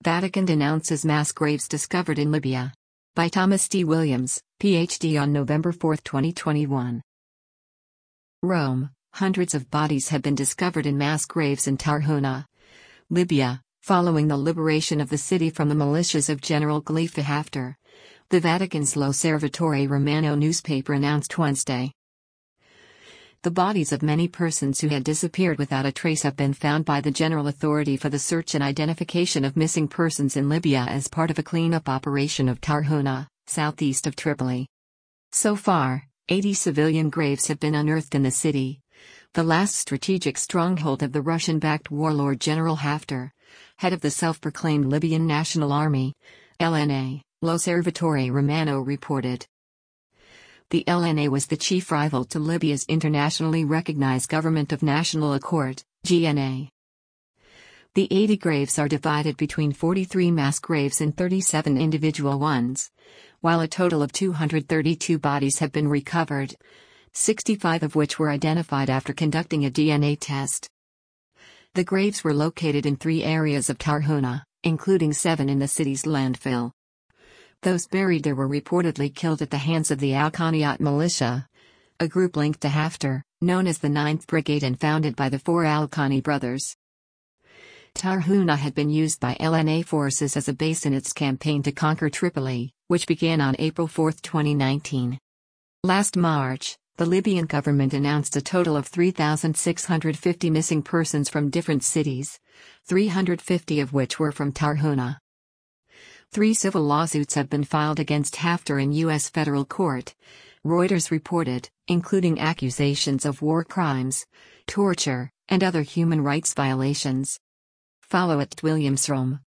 Vatican denounces mass graves discovered in Libya. By Thomas D. Williams, Ph.D. on November 4, 2021. Rome, hundreds of bodies have been discovered in mass graves in Tarhuna, Libya, following the liberation of the city from the militias of General Khalifa Haftar. The Vatican's L'Osservatore Romano newspaper announced Wednesday. The bodies of many persons who had disappeared without a trace have been found by the General Authority for the Search and Identification of Missing Persons in Libya as part of a cleanup operation of Tarhuna, southeast of Tripoli. So far, 80 civilian graves have been unearthed in the city, the last strategic stronghold of the Russian-backed warlord General Haftar, head of the self-proclaimed Libyan National Army, LNA, L'Osservatore Romano reported. The LNA was the chief rival to Libya's internationally recognized Government of National Accord, GNA. The 80 graves are divided between 43 mass graves and 37 individual ones, while a total of 232 bodies have been recovered, 65 of which were identified after conducting a DNA test. The graves were located in 3 areas of Tarhuna, including 7 in the city's landfill. Those buried there were reportedly killed at the hands of the Al-Qaniyat militia, a group linked to Haftar, known as the 9th Brigade and founded by the 4 Al-Qani brothers. Tarhuna had been used by LNA forces as a base in its campaign to conquer Tripoli, which began on April 4, 2019. Last March, the Libyan government announced a total of 3,650 missing persons from different cities, 350 of which were from Tarhuna. 3 civil lawsuits have been filed against Haftar in U.S. federal court, Reuters reported, including accusations of war crimes, torture, and other human rights violations. Follow @WilliamsRome.